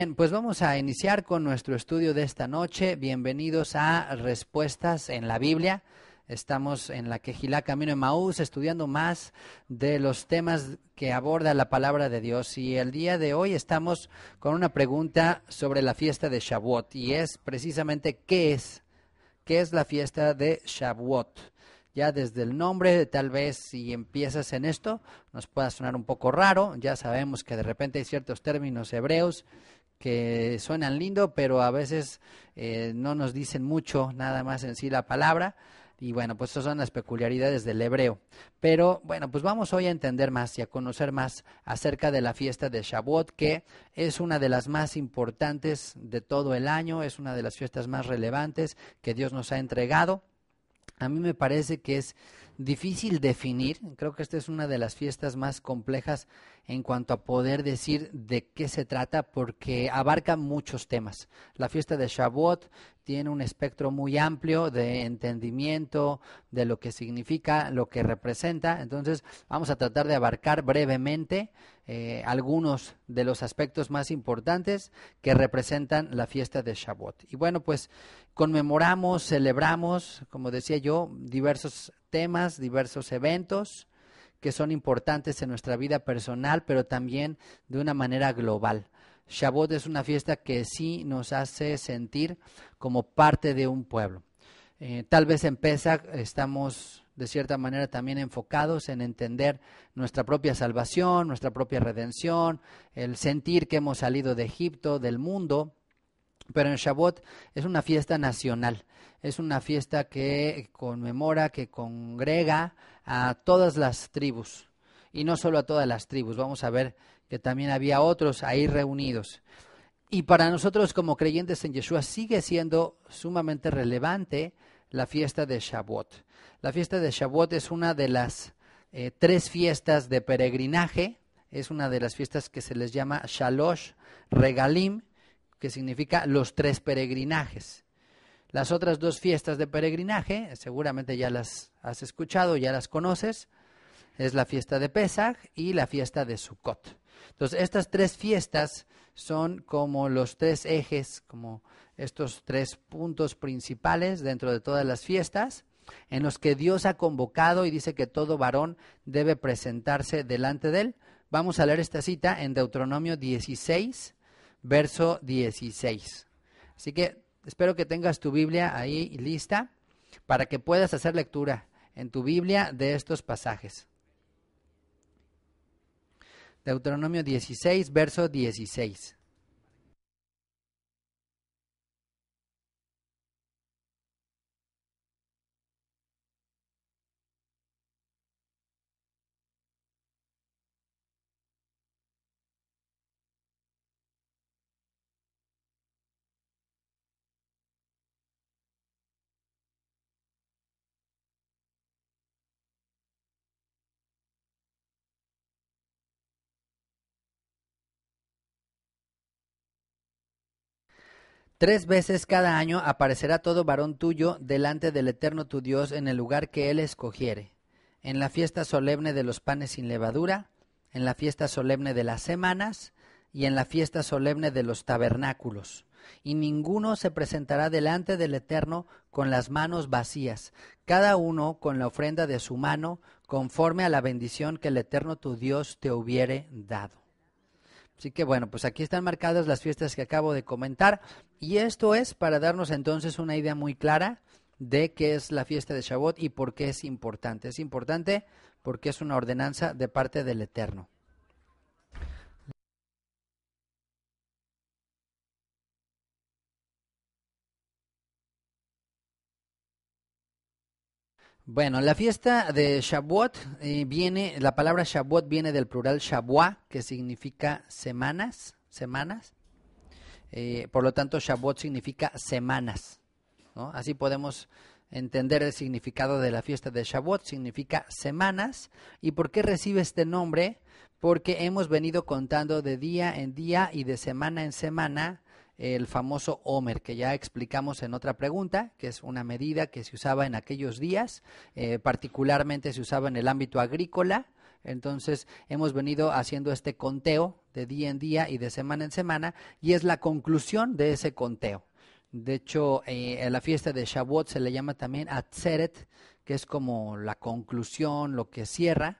Bien, pues vamos a iniciar con nuestro estudio de esta noche. Bienvenidos a Respuestas en la Biblia. Estamos en la Quejilá Camino de Emaús estudiando más de los temas que aborda la palabra de Dios. Y el día de hoy estamos con una pregunta sobre la fiesta de Shavuot. Y es precisamente ¿qué es? ¿Qué es la fiesta de Shavuot? Ya desde el nombre, tal vez si empiezas en esto, nos pueda sonar un poco raro. Ya sabemos que de repente hay ciertos términos hebreos que suenan lindo, pero a veces no nos dicen mucho, nada más en sí la palabra. Y bueno, pues esas son las peculiaridades del hebreo. Pero bueno, pues vamos hoy a entender más y a conocer más acerca de la fiesta de Shavuot, que es una de las más importantes de todo el año, es una de las fiestas más relevantes que Dios nos ha entregado. A mí me parece que es difícil definir, creo que esta es una de las fiestas más complejas en cuanto a poder decir de qué se trata, porque abarca muchos temas. La fiesta de Shavuot tiene un espectro muy amplio de entendimiento, de lo que significa, lo que representa. Entonces vamos a tratar de abarcar brevemente algunos de los aspectos más importantes que representan la fiesta de Shavuot. Y bueno, pues conmemoramos, celebramos, como decía yo, diversos temas, diversos eventos que son importantes en nuestra vida personal, pero también de una manera global. Shavuot es una fiesta que sí nos hace sentir como parte de un pueblo. Tal vez en Pesach estamos de cierta manera también enfocados en entender nuestra propia salvación, nuestra propia redención, el sentir que hemos salido de Egipto, del mundo. Pero en Shavuot es una fiesta nacional, es una fiesta que conmemora, que congrega a todas las tribus, y no solo a todas las tribus, vamos a ver que también había otros ahí reunidos. Y para nosotros como creyentes en Yeshua sigue siendo sumamente relevante la fiesta de Shavuot. La fiesta de Shavuot es una de las tres fiestas de peregrinaje, es una de las fiestas que se les llama Shalosh Regalim, que significa los tres peregrinajes. Las otras dos fiestas de peregrinaje, seguramente ya las has escuchado, ya las conoces, es la fiesta de Pesach y la fiesta de Sukkot. Entonces, estas tres fiestas son como los tres ejes, como estos tres puntos principales dentro de todas las fiestas, en los que Dios ha convocado y dice que todo varón debe presentarse delante de él. Vamos a leer esta cita en Deuteronomio 16, verso 16. Así que espero que tengas tu Biblia ahí lista para que puedas hacer lectura en tu Biblia de estos pasajes. Deuteronomio 16, verso 16. Tres veces cada año aparecerá todo varón tuyo delante del Eterno tu Dios en el lugar que él escogiere, en la fiesta solemne de los panes sin levadura, en la fiesta solemne de las semanas y en la fiesta solemne de los tabernáculos. Y ninguno se presentará delante del Eterno con las manos vacías, cada uno con la ofrenda de su mano, conforme a la bendición que el Eterno tu Dios te hubiere dado. Así que bueno, pues aquí están marcadas las fiestas que acabo de comentar, y esto es para darnos entonces una idea muy clara de qué es la fiesta de Shavuot y por qué es importante. Es importante porque es una ordenanza de parte del Eterno. Bueno, la fiesta de Shavuot la palabra Shavuot viene del plural Shavua, que significa semanas. Por lo tanto, Shavuot significa semanas, ¿no? Así podemos entender el significado de la fiesta de Shavuot, significa semanas. ¿Y por qué recibe este nombre? Porque hemos venido contando de día en día y de semana en semana el famoso Omer, que ya explicamos en otra pregunta, que es una medida que se usaba en aquellos días, particularmente se usaba en el ámbito agrícola, Entonces hemos venido haciendo este conteo de día en día y de semana en semana, y es la conclusión de ese conteo. De hecho, a la fiesta de Shavuot se le llama también Atzeret, que es como la conclusión, lo que cierra,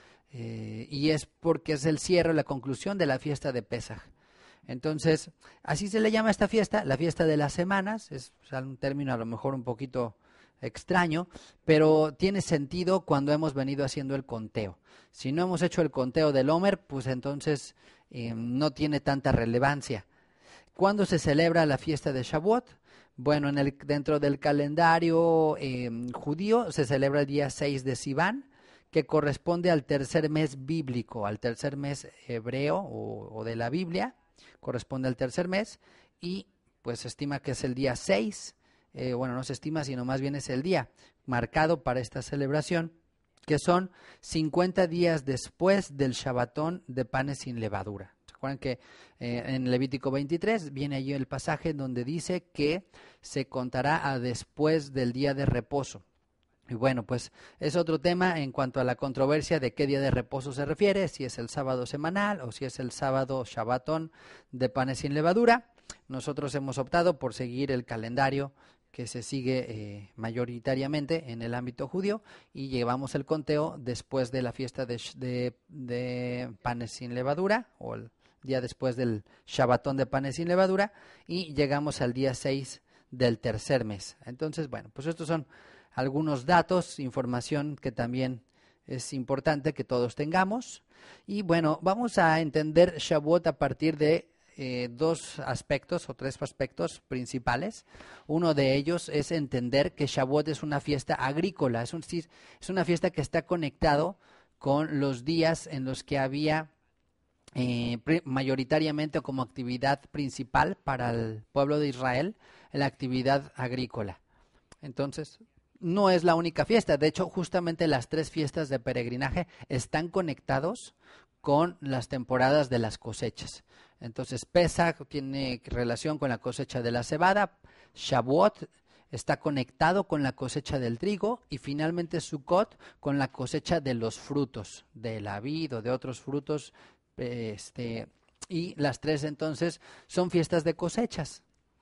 y es porque es el cierre, la conclusión de la fiesta de Pesaj. Entonces, así se le llama a esta fiesta, la fiesta de las semanas. Es un término a lo mejor un poquito extraño, pero tiene sentido cuando hemos venido haciendo el conteo. Si no hemos hecho el conteo del Omer, pues entonces no tiene tanta relevancia. ¿Cuándo se celebra la fiesta de Shavuot? Bueno, dentro del calendario judío se celebra el día 6 de Sivan, que corresponde al tercer mes bíblico, al tercer mes hebreo o de la Biblia, corresponde al tercer mes, y pues se estima que es el día 6, no se estima, sino más bien es el día marcado para esta celebración, que son 50 días después del Shabbatón de panes sin levadura. ¿Se acuerdan que en Levítico 23 viene allí el pasaje donde dice que se contará a después del día de reposo? Y bueno, pues es otro tema en cuanto a la controversia de qué día de reposo se refiere, si es el sábado semanal o si es el sábado Shabbatón de panes sin levadura. Nosotros hemos optado por seguir el calendario que se sigue mayoritariamente en el ámbito judío, y llevamos el conteo después de la fiesta de panes sin levadura, o el día después del Shabbatón de panes sin levadura, y llegamos al día 6 del tercer mes. Entonces, bueno, pues estos son algunos datos, información que también es importante que todos tengamos. Y bueno, vamos a entender Shavuot a partir de dos aspectos o tres aspectos principales. Uno de ellos es entender que Shavuot es una fiesta agrícola, es una fiesta que está conectado con los días en los que había mayoritariamente o como actividad principal para el pueblo de Israel la actividad agrícola. Entonces, no es la única fiesta. De hecho, justamente las tres fiestas de peregrinaje están conectados con las temporadas de las cosechas. Entonces, Pesaj tiene relación con la cosecha de la cebada, Shavuot está conectado con la cosecha del trigo, y finalmente Sukkot con la cosecha de los frutos, de la vid o de otros frutos, y las tres entonces son fiestas de cosechas.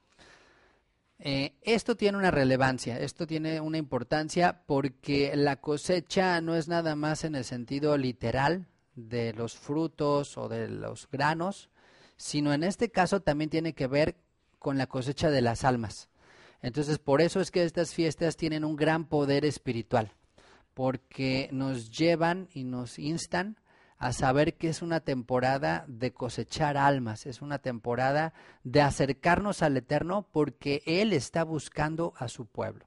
Esto tiene una relevancia, esto tiene una importancia, porque la cosecha no es nada más en el sentido literal de los frutos o de los granos, sino en este caso también tiene que ver con la cosecha de las almas. Entonces, por eso es que estas fiestas tienen un gran poder espiritual, porque nos llevan y nos instan a saber que es una temporada de cosechar almas, es una temporada de acercarnos al Eterno, porque Él está buscando a su pueblo.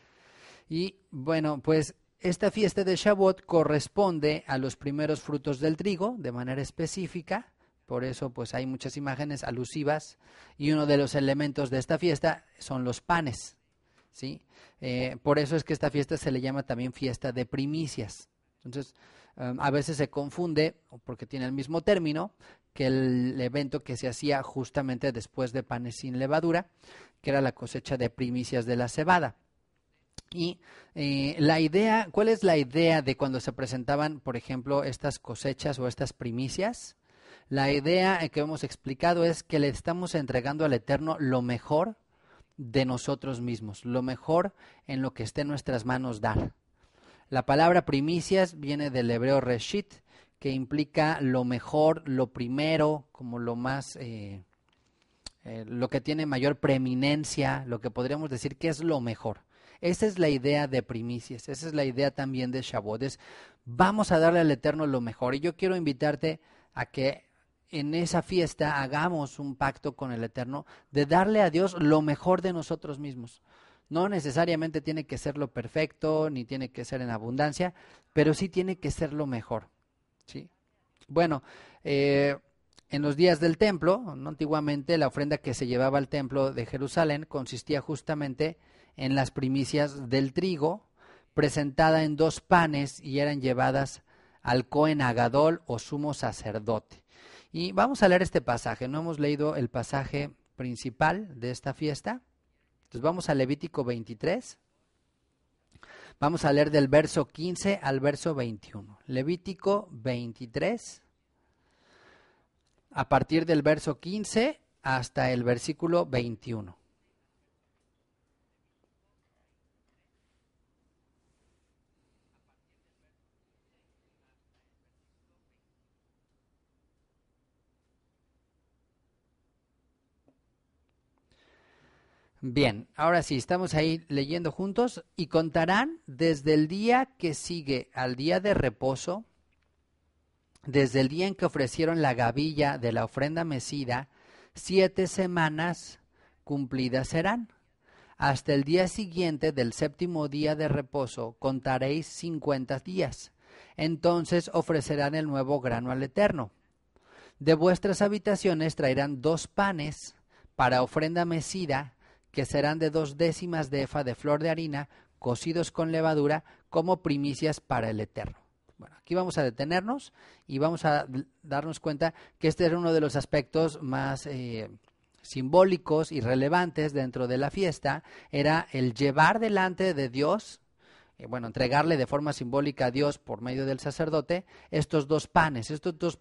Y bueno, pues esta fiesta de Shavuot corresponde a los primeros frutos del trigo de manera específica, por eso pues hay muchas imágenes alusivas, y uno de los elementos de esta fiesta son los panes, ¿sí? Por eso es que esta fiesta se le llama también fiesta de primicias. Entonces, a veces se confunde, porque tiene el mismo término, que el evento que se hacía justamente después de panes sin levadura, que era la cosecha de primicias de la cebada. Y ¿cuál es la idea de cuando se presentaban, por ejemplo, estas cosechas o estas primicias? La idea que hemos explicado es que le estamos entregando al Eterno lo mejor de nosotros mismos, lo mejor en lo que esté en nuestras manos dar. La palabra primicias viene del hebreo reshit, que implica lo mejor, lo primero, como lo más, lo que tiene mayor preeminencia, lo que podríamos decir que es lo mejor. Esa es la idea de primicias, esa es la idea también de Shavuot. Vamos a darle al Eterno lo mejor, y yo quiero invitarte a que en esa fiesta hagamos un pacto con el Eterno de darle a Dios lo mejor de nosotros mismos. No necesariamente tiene que ser lo perfecto, ni tiene que ser en abundancia, pero sí tiene que ser lo mejor, ¿sí? Bueno, en los días del templo, ¿no? Antiguamente la ofrenda que se llevaba al templo de Jerusalén consistía justamente en las primicias del trigo, presentada en 2 panes, y eran llevadas al Cohen Agadol o sumo sacerdote. Y vamos a leer este pasaje. No hemos leído el pasaje principal de esta fiesta. Entonces vamos a Levítico 23, Vamos a leer del verso 15 al verso 21. Levítico 23, a partir del verso 15 hasta el versículo 21. Bien, ahora sí, estamos ahí leyendo juntos. Y contarán desde el día que sigue al día de reposo, desde el día en que ofrecieron la gavilla de la ofrenda mecida, 7 semanas cumplidas serán. Hasta el día siguiente del séptimo día de reposo contaréis 50 días. Entonces ofrecerán el nuevo grano al Eterno. De vuestras habitaciones traerán 2 panes para ofrenda mecida, que serán de 2/10 de efa de flor de harina, cocidos con levadura, como primicias para el Eterno. Bueno, aquí vamos a detenernos y vamos a darnos cuenta que este era uno de los aspectos más simbólicos y relevantes dentro de la fiesta, era el llevar delante de Dios, entregarle de forma simbólica a Dios por medio del sacerdote estos 2 panes,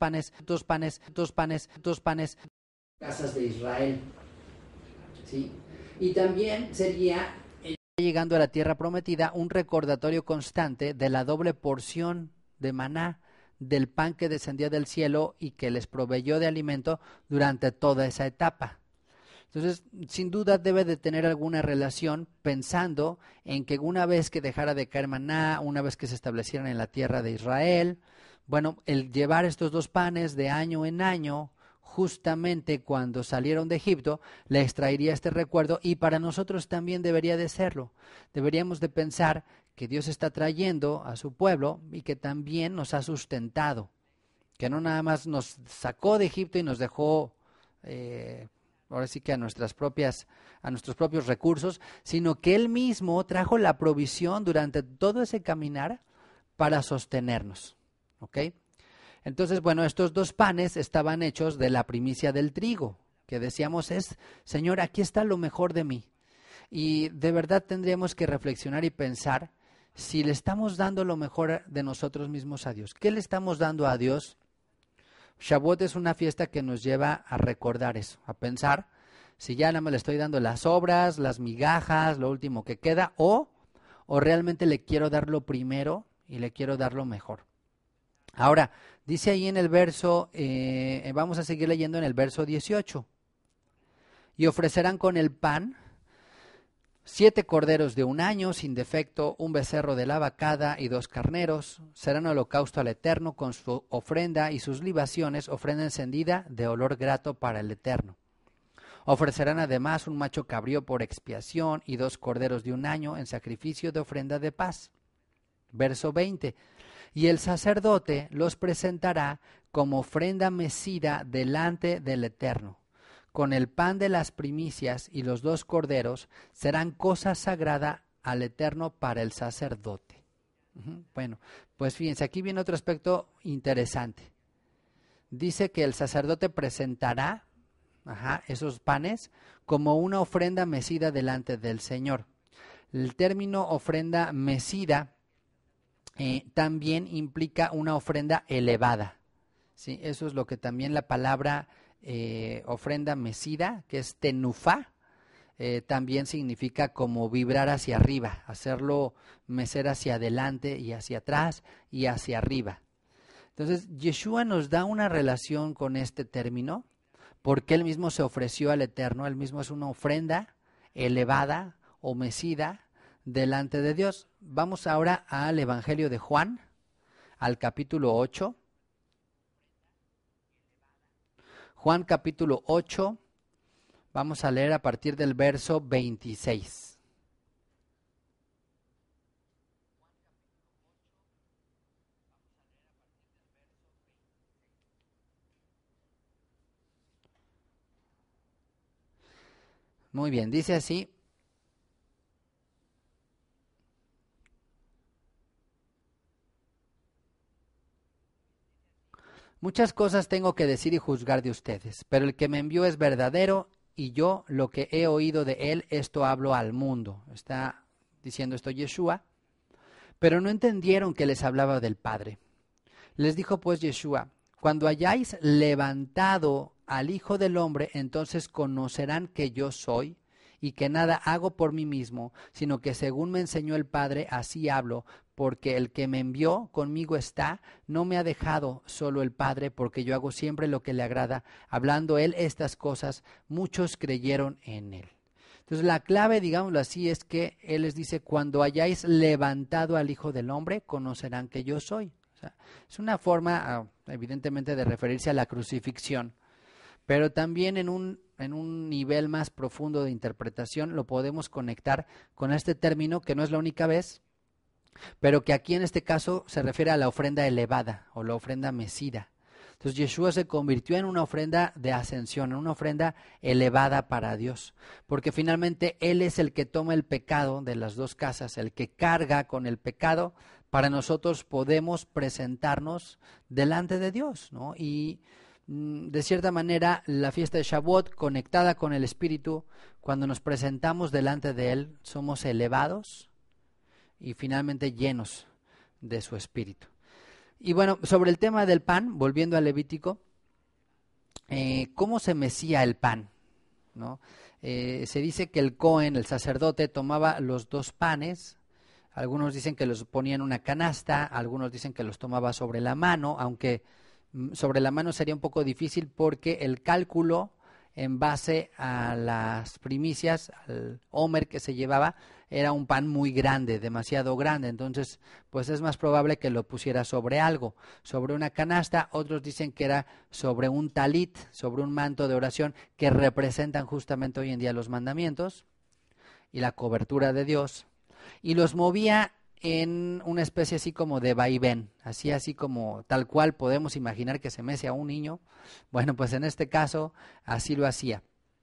casas de Israel, ¿sí? Y también sería, llegando a la tierra prometida, un recordatorio constante de la doble porción de maná, del pan que descendía del cielo y que les proveyó de alimento durante toda esa etapa. Entonces, sin duda debe de tener alguna relación, pensando en que una vez que dejara de caer maná, una vez que se establecieran en la tierra de Israel, el llevar estos 2 panes de año en año, justamente cuando salieron de Egipto, les traería este recuerdo, y para nosotros también debería de serlo. Deberíamos de pensar que Dios está trayendo a su pueblo y que también nos ha sustentado, que no nada más nos sacó de Egipto y nos dejó ahora sí que a nuestros propios recursos, sino que Él mismo trajo la provisión durante todo ese caminar para sostenernos. ¿Ok? Entonces, estos 2 panes estaban hechos de la primicia del trigo, que decíamos Señor, aquí está lo mejor de mí. Y de verdad tendríamos que reflexionar y pensar si le estamos dando lo mejor de nosotros mismos a Dios. ¿Qué le estamos dando a Dios? Shavuot es una fiesta que nos lleva a recordar eso, a pensar si ya nada más le estoy dando las sobras, las migajas, lo último que queda, o realmente le quiero dar lo primero y le quiero dar lo mejor. Ahora, dice ahí en el verso, vamos a seguir leyendo en el verso 18. Y ofrecerán con el pan 7 corderos de 1 año sin defecto, 1 becerro de la vacada y 2 carneros. Serán holocausto al Eterno con su ofrenda y sus libaciones, ofrenda encendida de olor grato para el Eterno. Ofrecerán además un macho cabrío por expiación y 2 corderos de 1 año en sacrificio de ofrenda de paz. Verso 20. Y el sacerdote los presentará como ofrenda mecida delante del Eterno. Con el pan de las primicias y los 2 corderos serán cosa sagrada al Eterno para el sacerdote. Bueno, pues fíjense, aquí viene otro aspecto interesante. Dice que el sacerdote presentará esos panes como una ofrenda mecida delante del Señor. El término ofrenda mecida también implica una ofrenda elevada, ¿sí? Eso es lo que también la palabra ofrenda mecida, que es tenufá, también significa como vibrar hacia arriba, hacerlo mecer hacia adelante y hacia atrás y hacia arriba. Entonces, Yeshua nos da una relación con este término, porque Él mismo se ofreció al Eterno, Él mismo es una ofrenda elevada o mecida delante de Dios. Vamos ahora al Evangelio de Juan, al capítulo 8. Juan capítulo 8, vamos a leer a partir del verso 26. Muy bien, dice así. Muchas cosas tengo que decir y juzgar de ustedes, pero el que me envió es verdadero y yo lo que he oído de él, esto hablo al mundo. Está diciendo esto Yeshua. Pero no entendieron que les hablaba del Padre. Les dijo pues Yeshua: cuando hayáis levantado al Hijo del Hombre, entonces conocerán que yo soy, y que nada hago por mí mismo, sino que según me enseñó el Padre, así hablo, porque el que me envió conmigo está, no me ha dejado solo el Padre, porque yo hago siempre lo que le agrada. Hablando él estas cosas, muchos creyeron en él. Entonces la clave, digámoslo así, es que él les dice: cuando hayáis levantado al Hijo del Hombre, conocerán que yo soy. O sea, es una forma, evidentemente, de referirse a la crucifixión, pero también en un nivel más profundo de interpretación lo podemos conectar con este término, que no es la única vez, pero que aquí en este caso se refiere a la ofrenda elevada o la ofrenda mecida. Entonces Yeshua se convirtió en una ofrenda de ascensión, en una ofrenda elevada para Dios, porque finalmente Él es el que toma el pecado de las dos casas, el que carga con el pecado. Para nosotros podemos presentarnos delante de Dios, ¿no? Y de cierta manera la fiesta de Shavuot, conectada con el Espíritu, cuando nos presentamos delante de Él, somos elevados y finalmente llenos de su Espíritu. Y bueno, sobre el tema del pan, volviendo al Levítico, ¿cómo se mecía el pan? ¿No? Se dice que el Cohen, el sacerdote, tomaba los dos panes. Algunos dicen que los ponía en una canasta, algunos dicen que los tomaba sobre la mano, aunque sobre la mano sería un poco difícil porque el cálculo en base a las primicias, al homer que se llevaba, era un pan muy grande, demasiado grande. Entonces, pues es más probable que lo pusiera sobre algo, sobre una canasta. Otros dicen que era sobre un talit, sobre un manto de oración, que representan justamente hoy en día los mandamientos y la cobertura de Dios. Y los movía en una especie así como de vaivén, así como tal cual podemos imaginar que se mece a un niño. Bueno, pues en este caso así lo hacía,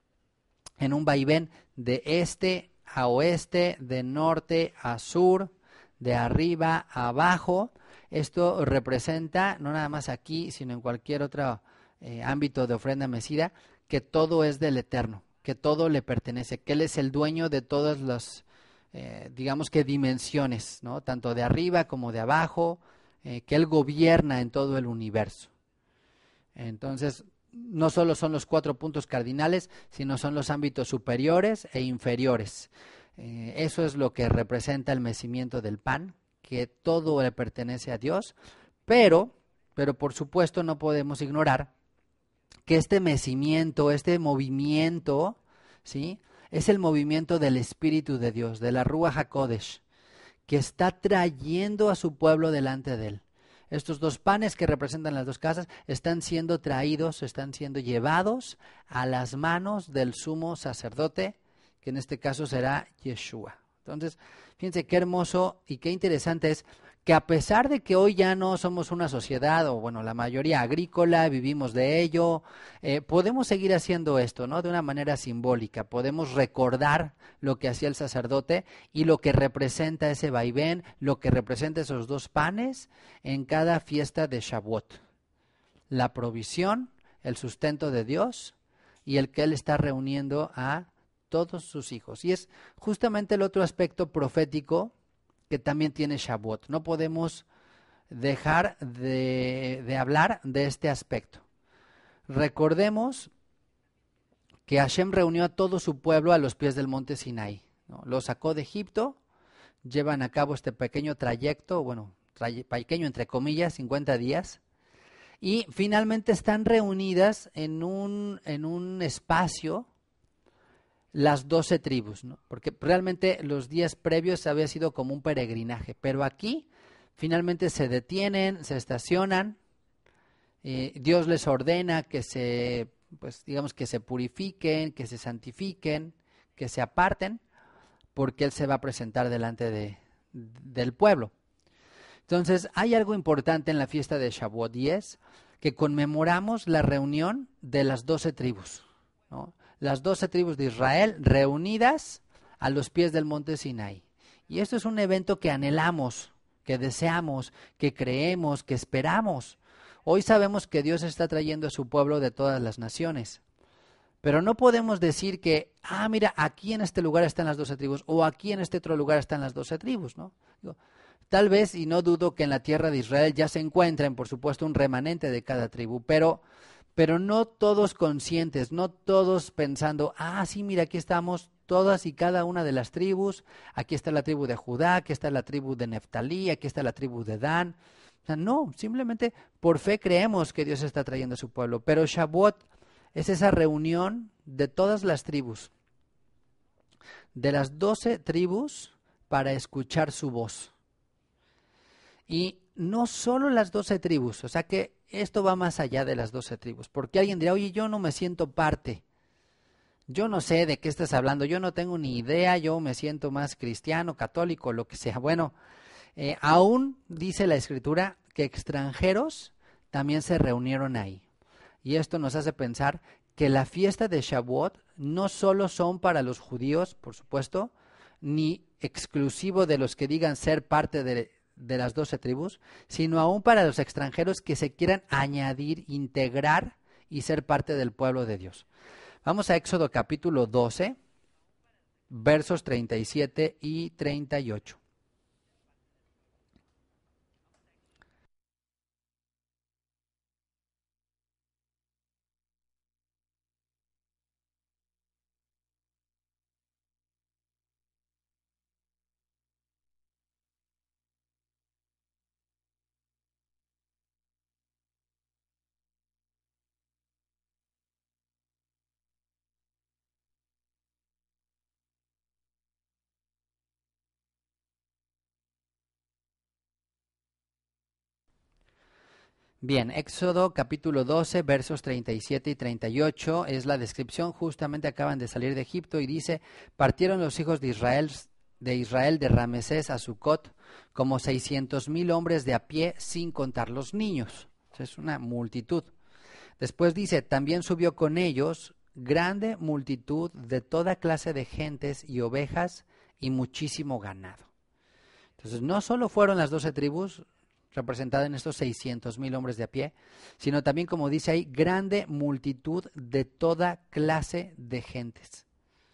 en un vaivén de este a oeste, de norte a sur, de arriba a abajo. Esto representa, no nada más aquí, sino en cualquier otro ámbito de ofrenda mecida, que todo es del Eterno, que todo le pertenece, que Él es el dueño de todas las digamos que dimensiones, ¿no? Tanto de arriba como de abajo, que Él gobierna en todo el universo. Entonces, no solo son los 4 puntos cardinales, sino son los ámbitos superiores e inferiores. Eso es lo que representa el mecimiento del pan, que todo le pertenece a Dios, pero por supuesto no podemos ignorar que este mecimiento, este movimiento, ¿sí?, es el movimiento del Espíritu de Dios, de la Ruach HaKodesh, que está trayendo a su pueblo delante de Él. Estos dos panes que representan las dos casas están siendo traídos, están siendo llevados a las manos del sumo sacerdote, que en este caso será Yeshua. Entonces, fíjense qué hermoso y qué interesante es que a pesar de que hoy ya no somos una sociedad, o bueno, la mayoría agrícola, vivimos de ello, podemos seguir haciendo esto, ¿no? De una manera simbólica. Podemos recordar lo que hacía el sacerdote y lo que representa ese vaivén, lo que representa esos dos panes en cada fiesta de Shavuot. La provisión, el sustento de Dios y el que Él está reuniendo a todos sus hijos. Y es justamente el otro aspecto profético que también tiene Shavuot. No podemos dejar de hablar de este aspecto. Recordemos que Hashem reunió a todo su pueblo a los pies del monte Sinaí, ¿no? Lo sacó de Egipto, llevan a cabo este pequeño trayecto, bueno, pequeño entre comillas, 50 días, y finalmente están reunidas en un espacio las 12 tribus, ¿no? Porque realmente los días previos había sido como un peregrinaje, pero aquí finalmente se detienen, se estacionan, Dios les ordena que digamos que se purifiquen, que se santifiquen, que se aparten, porque Él se va a presentar delante del pueblo. Entonces, hay algo importante en la fiesta de Shavuot y es que conmemoramos la reunión de las 12 tribus, ¿no? Las 12 tribus de Israel reunidas a los pies del monte Sinaí. Y esto es un evento que anhelamos, que deseamos, que creemos, que esperamos. Hoy sabemos que Dios está trayendo a su pueblo de todas las naciones. Pero no podemos decir que, mira, aquí en este lugar están las 12 tribus, o aquí en este otro lugar están las 12 tribus, ¿no? Tal vez, y no dudo que en la tierra de Israel ya se encuentren, por supuesto, un remanente de cada tribu, pero no todos conscientes, no todos pensando, sí, mira, aquí estamos todas y cada una de las tribus, aquí está la tribu de Judá, aquí está la tribu de Neftalí, aquí está la tribu de Dan. O sea, no, simplemente por fe creemos que Dios está trayendo a su pueblo, pero Shavuot es esa reunión de todas las tribus, de las 12 tribus, para escuchar su voz. Y no solo las 12 tribus, o sea que esto va más allá de las 12 tribus, porque alguien dirá, oye, yo no me siento parte, yo no sé de qué estás hablando, yo no tengo ni idea, yo me siento más cristiano, católico, lo que sea. Bueno, aún dice la Escritura que extranjeros también se reunieron ahí. Y esto nos hace pensar que la fiesta de Shavuot no solo son para los judíos, por supuesto, ni exclusivo de los que digan ser parte de las 12 tribus, sino aún para los extranjeros que se quieran añadir, integrar y ser parte del pueblo de Dios. Vamos a Éxodo capítulo 12, versos 37 y 38. Bien, Éxodo capítulo 12, versos 37 y 38 es la descripción, justamente acaban de salir de Egipto y dice, partieron los hijos de Israel de Ramesés a Sucot como 600,000 hombres de a pie sin contar los niños. Es una multitud. Después dice, también subió con ellos grande multitud de toda clase de gentes y ovejas y muchísimo ganado. Entonces no solo fueron las 12 tribus, representada en estos 600,000 hombres de a pie, sino también, como dice ahí, grande multitud de toda clase de gentes.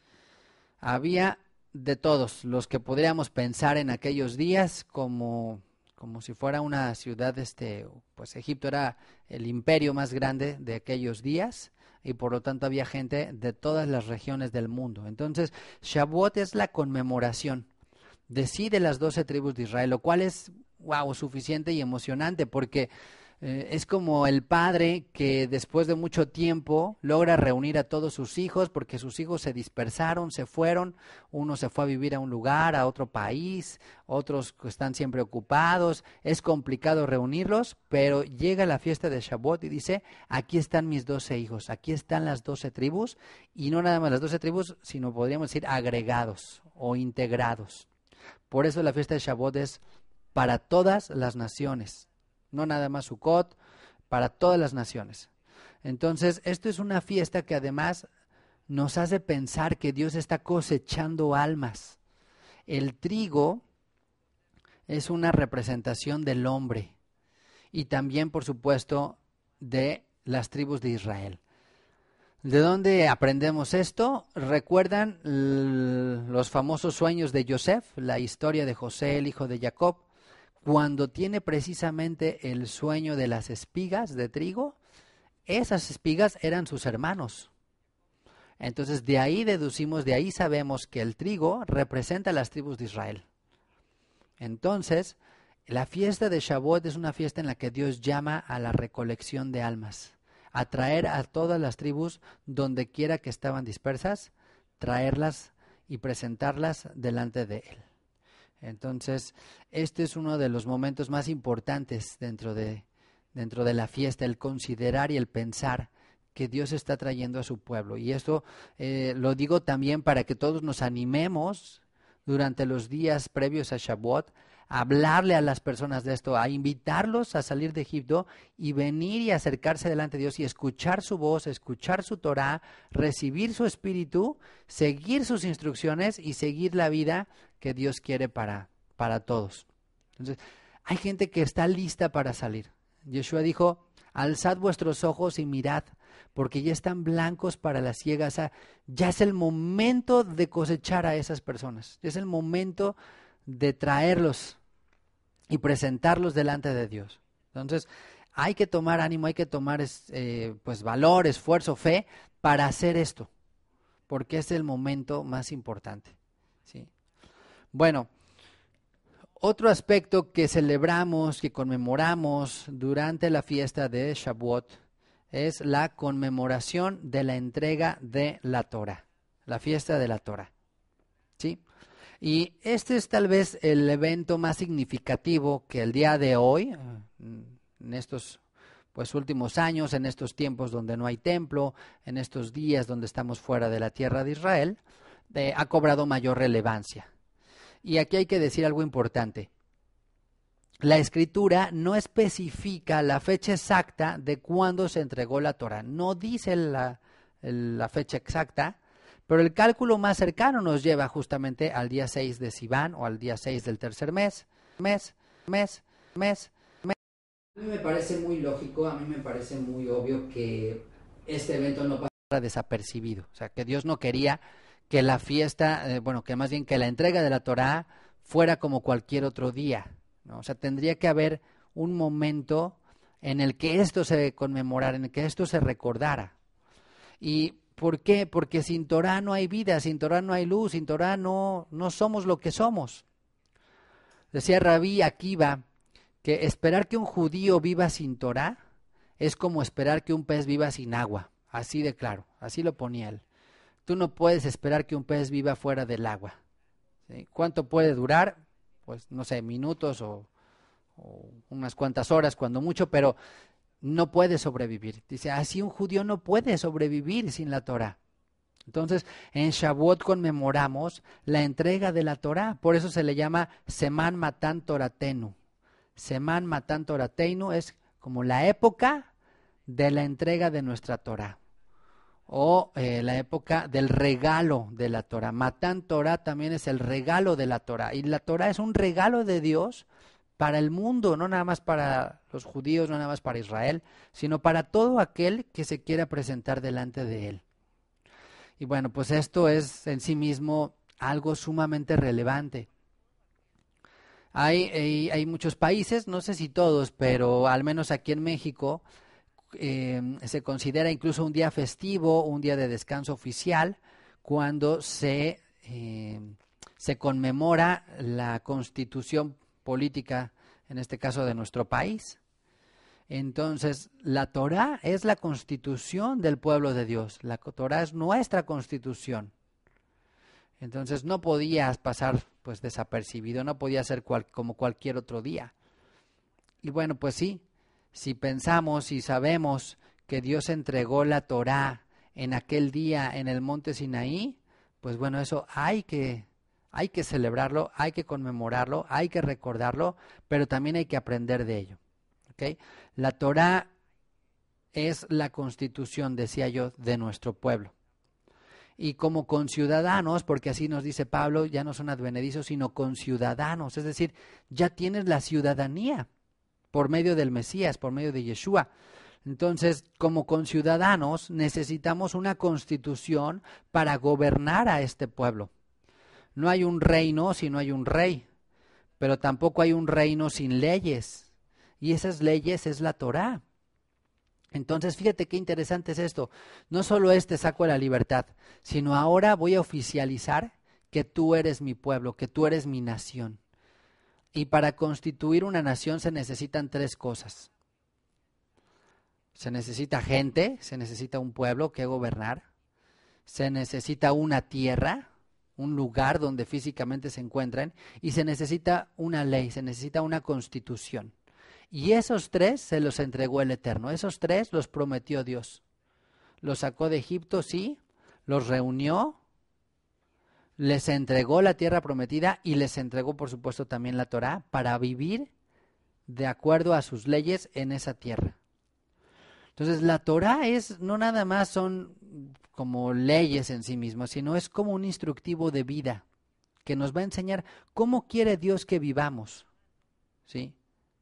Había de todos los que podríamos pensar en aquellos días como si fuera una ciudad, pues Egipto era el imperio más grande de aquellos días y por lo tanto había gente de todas las regiones del mundo. Entonces, Shavuot es la conmemoración de las 12 tribus de Israel, lo cual es suficiente y emocionante porque es como el padre que después de mucho tiempo logra reunir a todos sus hijos porque sus hijos se dispersaron, se fueron, uno se fue a vivir a un lugar, a otro país, otros están siempre ocupados, es complicado reunirlos, pero llega la fiesta de Shavuot y dice, aquí están mis 12 hijos, aquí están las 12 tribus y no nada más las 12 tribus, sino podríamos decir agregados o integrados. Por eso la fiesta de Shavuot es para todas las naciones, no nada más Sukkot, para todas las naciones. Entonces, esto es una fiesta que además nos hace pensar que Dios está cosechando almas. El trigo es una representación del hombre y también, por supuesto, de las tribus de Israel. ¿De dónde aprendemos esto? ¿Recuerdan los famosos sueños de Yosef, la historia de José, el hijo de Jacob? Cuando tiene precisamente el sueño de las espigas de trigo, esas espigas eran sus hermanos. Entonces de ahí deducimos, de ahí sabemos que el trigo representa a las tribus de Israel. Entonces, la fiesta de Shavuot es una fiesta en la que Dios llama a la recolección de almas, a traer a todas las tribus donde quiera que estaban dispersas, traerlas y presentarlas delante de Él. Entonces, este es uno de los momentos más importantes dentro de la fiesta, el considerar y el pensar que Dios está trayendo a su pueblo. Y esto lo digo también para que todos nos animemos durante los días previos a Shavuot, a hablarle a las personas de esto, a invitarlos a salir de Egipto y venir y acercarse delante de Dios y escuchar su voz, escuchar su Torah, recibir su espíritu, seguir sus instrucciones y seguir la vida que Dios quiere para todos. Entonces, hay gente que está lista para salir. Yeshua dijo, alzad vuestros ojos y mirad, porque ya están blancos para la siega. O sea, ya es el momento de cosechar a esas personas. Ya es el momento de traerlos y presentarlos delante de Dios. Entonces, hay que tomar ánimo, hay que tomar pues valor, esfuerzo, fe para hacer esto, porque es el momento más importante, ¿sí? Bueno, otro aspecto que celebramos, que conmemoramos durante la fiesta de Shavuot es la conmemoración de la entrega de la Torah, la fiesta de la Torah, ¿sí? Y este es tal vez el evento más significativo que el día de hoy, en estos pues últimos años, en estos tiempos donde no hay templo, en estos días donde estamos fuera de la tierra de Israel, ha cobrado mayor relevancia. Y aquí hay que decir algo importante. La Escritura no especifica la fecha exacta de cuándo se entregó la Torah. No dice la fecha exacta, pero el cálculo más cercano nos lleva justamente al día 6 de Sivan o al día 6 del tercer mes. A mí me parece muy lógico, a mí me parece muy obvio que este evento no pasara desapercibido. O sea, que Dios no quería que la fiesta, que más bien que la entrega de la Torá fuera como cualquier otro día, ¿no? O sea, tendría que haber un momento en el que esto se conmemorara, en el que esto se recordara. ¿Y por qué? Porque sin Torá no hay vida, sin Torá no hay luz, sin Torá no somos lo que somos. Decía Rabí Akiva que esperar que un judío viva sin Torá es como esperar que un pez viva sin agua. Así de claro, así lo ponía él. Tú no puedes esperar que un pez viva fuera del agua, ¿sí? ¿Cuánto puede durar? Pues no sé, minutos o unas cuantas horas cuando mucho, pero no puede sobrevivir. Dice, así un judío no puede sobrevivir sin la Torá. Entonces, en Shavuot conmemoramos la entrega de la Torá, por eso se le llama Seman Matan Toratenu. Seman Matan Toratenu es como la época de la entrega de nuestra Torá, o la época del regalo de la Torá. Matan Torá también es el regalo de la Torá, y la Torá es un regalo de Dios para el mundo, no nada más para los judíos, no nada más para Israel, sino para todo aquel que se quiera presentar delante de él. Y bueno, pues esto es en sí mismo algo sumamente relevante. Hay muchos países, no sé si todos, pero al menos aquí en México se considera incluso un día festivo, un día de descanso oficial, cuando se conmemora la constitución política, en este caso de nuestro país. Entonces, la Torá es la constitución del pueblo de Dios, la Torá es nuestra constitución. Entonces no podías pasar pues desapercibido, no podía ser como cualquier otro día. Y bueno, pues sí, si pensamos y sabemos que Dios entregó la Torá en aquel día en el monte Sinaí, pues bueno, eso hay que celebrarlo, hay que conmemorarlo, hay que recordarlo, pero también hay que aprender de ello. ¿Okay? La Torá es la constitución, decía yo, de nuestro pueblo. Y como conciudadanos, porque así nos dice Pablo, ya no son advenedizos, sino conciudadanos, es decir, ya tienes la ciudadanía por medio del Mesías, por medio de Yeshua. Entonces, como conciudadanos, necesitamos una constitución para gobernar a este pueblo. No hay un reino si no hay un rey, pero tampoco hay un reino sin leyes, y esas leyes es la Torá. Entonces, fíjate qué interesante es esto. No solo te saco la libertad, sino ahora voy a oficializar que tú eres mi pueblo, que tú eres mi nación. Y para constituir una nación se necesitan tres cosas. Se necesita gente, se necesita un pueblo que gobernar, se necesita una tierra, un lugar donde físicamente se encuentran, y se necesita una ley, se necesita una constitución. Y esos tres se los entregó el Eterno, esos tres los prometió Dios. Los sacó de Egipto, sí, los reunió, les entregó la tierra prometida y les entregó, por supuesto, también la Torá para vivir de acuerdo a sus leyes en esa tierra. Entonces, la Torá no nada más son como leyes en sí mismas, sino es como un instructivo de vida que nos va a enseñar cómo quiere Dios que vivamos, ¿sí?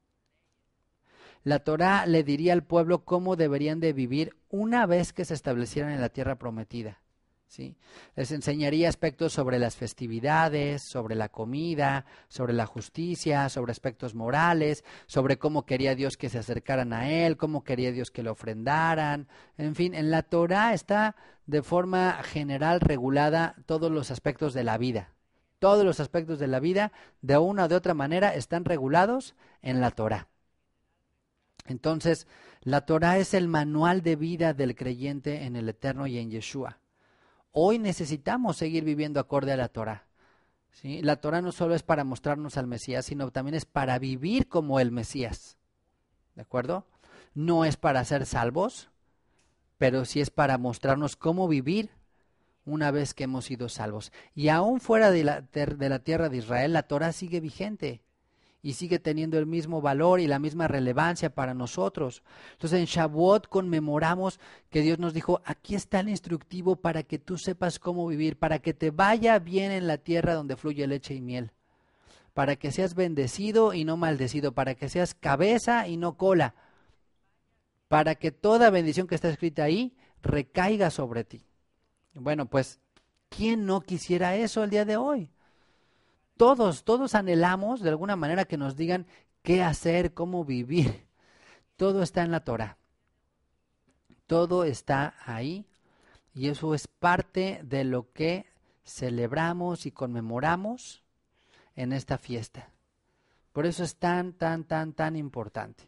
La Torá le diría al pueblo cómo deberían de vivir una vez que se establecieran en la tierra prometida, ¿sí? Les enseñaría aspectos sobre las festividades, sobre la comida, sobre la justicia, sobre aspectos morales, sobre cómo quería Dios que se acercaran a Él, cómo quería Dios que le ofrendaran. En fin, en la Torá está de forma general regulada todos los aspectos de la vida. Todos los aspectos de la vida, de una o de otra manera, están regulados en la Torá. Entonces, la Torá es el manual de vida del creyente en el Eterno y en Yeshua. Hoy necesitamos seguir viviendo acorde a la Torá, ¿sí? La Torá no solo es para mostrarnos al Mesías, sino también es para vivir como el Mesías, ¿de acuerdo? No es para ser salvos, pero sí es para mostrarnos cómo vivir una vez que hemos sido salvos. Y aún fuera de la tierra de Israel, la Torá sigue vigente y sigue teniendo el mismo valor y la misma relevancia para nosotros. Entonces en Shavuot conmemoramos que Dios nos dijo, aquí está el instructivo para que tú sepas cómo vivir, para que te vaya bien en la tierra donde fluye leche y miel, para que seas bendecido y no maldecido, para que seas cabeza y no cola, para que toda bendición que está escrita ahí recaiga sobre ti. Bueno, pues, ¿quién no quisiera eso el día de hoy? Todos anhelamos de alguna manera que nos digan qué hacer, cómo vivir. Todo está en la Torá. Todo está ahí y eso es parte de lo que celebramos y conmemoramos en esta fiesta. Por eso es tan importante.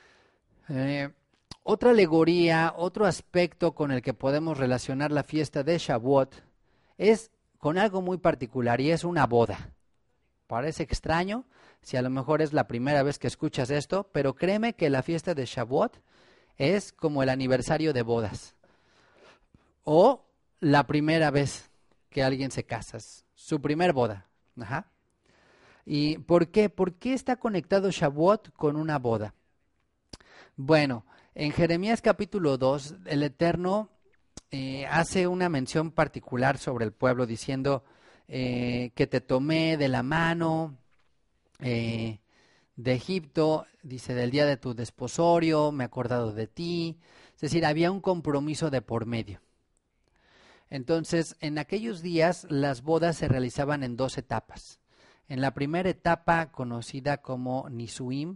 Otra alegoría, otro aspecto con el que podemos relacionar la fiesta de Shavuot es con algo muy particular y es una boda. Parece extraño si a lo mejor es la primera vez que escuchas esto, pero créeme que la fiesta de Shavuot es como el aniversario de bodas o la primera vez que alguien se casa, su primer boda. Ajá. ¿Y por qué? ¿Por qué está conectado Shavuot con una boda? Bueno, en Jeremías capítulo 2, el Eterno hace una mención particular sobre el pueblo diciendo que te tomé de la mano de Egipto, dice, del día de tu desposorio, me he acordado de ti. Es decir, había un compromiso de por medio. Entonces, en aquellos días las bodas se realizaban en 2 etapas. En la primera etapa, conocida como Nisuim,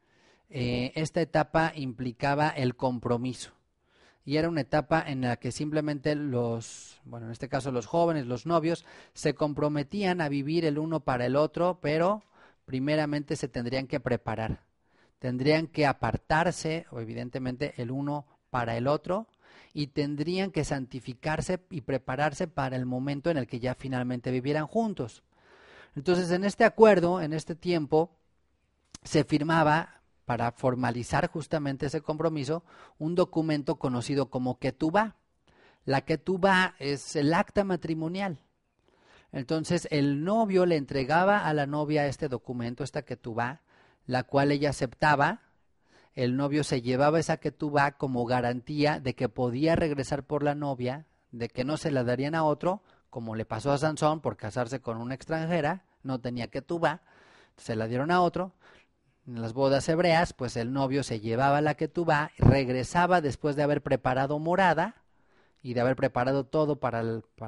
esta etapa implicaba el compromiso. Y era una etapa en la que simplemente en este caso los jóvenes, los novios, se comprometían a vivir el uno para el otro, pero primeramente se tendrían que preparar. Tendrían que apartarse, o evidentemente, el uno para el otro, y tendrían que santificarse y prepararse para el momento en el que ya finalmente vivieran juntos. Entonces, en este acuerdo, en este tiempo, se firmaba, para formalizar justamente ese compromiso, un documento conocido como Ketubá. La Ketubá es el acta matrimonial. Entonces el novio le entregaba a la novia este documento, esta Ketubá, la cual ella aceptaba. El novio se llevaba esa Ketubá como garantía de que podía regresar por la novia, de que no se la darían a otro, como le pasó a Sansón por casarse con una extranjera, no tenía Ketubá, se la dieron a otro. En las bodas hebreas, pues el novio se llevaba la Ketubá, regresaba después de haber preparado morada y de haber preparado todo para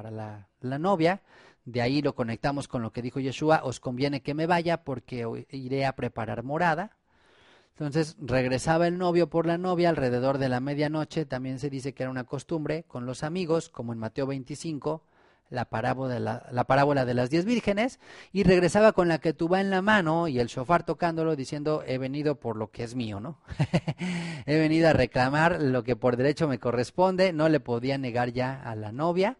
la novia. De ahí lo conectamos con lo que dijo Yeshua, os conviene que me vaya porque iré a preparar morada. Entonces regresaba el novio por la novia alrededor de la medianoche. También se dice que era una costumbre con los amigos, como en Mateo 25, la parábola de las 10 vírgenes, y regresaba con la Ketubá en la mano y el shofar tocándolo, diciendo, he venido por lo que es mío, ¿no? He venido a reclamar lo que por derecho me corresponde. No le podía negar ya a la novia.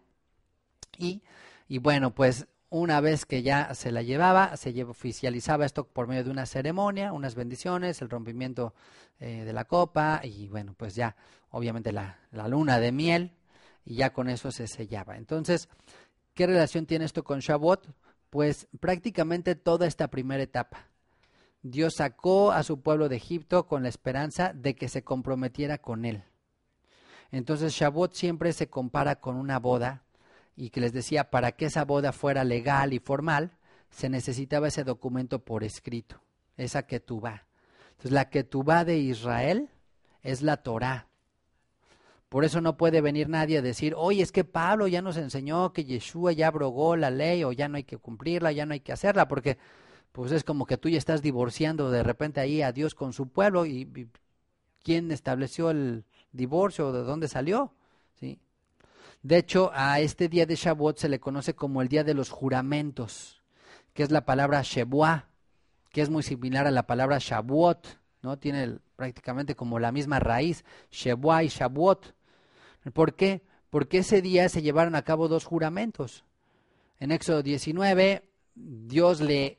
Y bueno, pues una vez que ya se la llevaba, se oficializaba esto por medio de una ceremonia, unas bendiciones, el rompimiento de la copa y bueno, pues ya obviamente la luna de miel, y ya con eso se sellaba. Entonces, ¿qué relación tiene esto con Shavuot? Pues prácticamente toda esta primera etapa. Dios sacó a su pueblo de Egipto con la esperanza de que se comprometiera con él. Entonces Shavuot siempre se compara con una boda, y que les decía, para que esa boda fuera legal y formal, se necesitaba ese documento por escrito, esa Ketubá. Entonces la Ketubá de Israel es la Torá. Por eso no puede venir nadie a decir, oye, es que Pablo ya nos enseñó que Yeshua ya abrogó la ley o ya no hay que cumplirla, ya no hay que hacerla, porque pues es como que tú ya estás divorciando de repente ahí a Dios con su pueblo y ¿quién estableció el divorcio? ¿De dónde salió? ¿Sí? De hecho, a este día de Shavuot se le conoce como el día de los juramentos, que es la palabra Shebuah, que es muy similar a la palabra Shavuot, ¿no? Tiene prácticamente como la misma raíz, Shebuah y Shavuot. ¿Por qué? Porque ese día se llevaron a cabo dos juramentos. En Éxodo 19, Dios le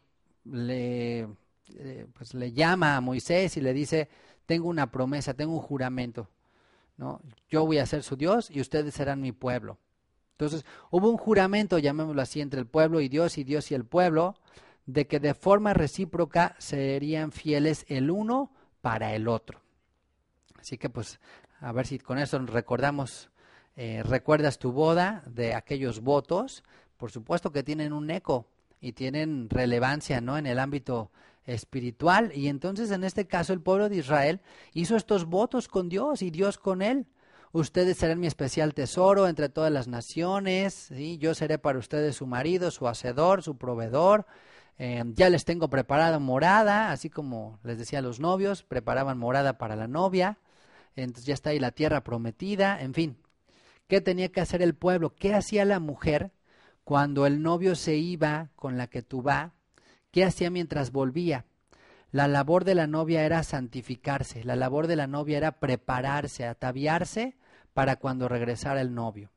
llama a Moisés y le dice, tengo una promesa, tengo un juramento, ¿no? Yo voy a ser su Dios y ustedes serán mi pueblo. Entonces, hubo un juramento, llamémoslo así, entre el pueblo y Dios y el pueblo, de que de forma recíproca serían fieles el uno para el otro. Así que pues, a ver si con eso recordamos, recuerdas tu boda de aquellos votos. Por supuesto que tienen un eco y tienen relevancia, ¿no?, en el ámbito espiritual. Y entonces en este caso el pueblo de Israel hizo estos votos con Dios y Dios con él. Ustedes serán mi especial tesoro entre todas las naciones, ¿sí? Yo seré para ustedes su marido, su hacedor, su proveedor. Ya les tengo preparada morada, así como les decía a los novios, preparaban morada para la novia. Entonces ya está ahí la tierra prometida, en fin. ¿Qué tenía que hacer el pueblo? ¿Qué hacía la mujer cuando el novio se iba con la ketubá? ¿Qué hacía mientras volvía? La labor de la novia era santificarse, la labor de la novia era prepararse, ataviarse para cuando regresara el novio.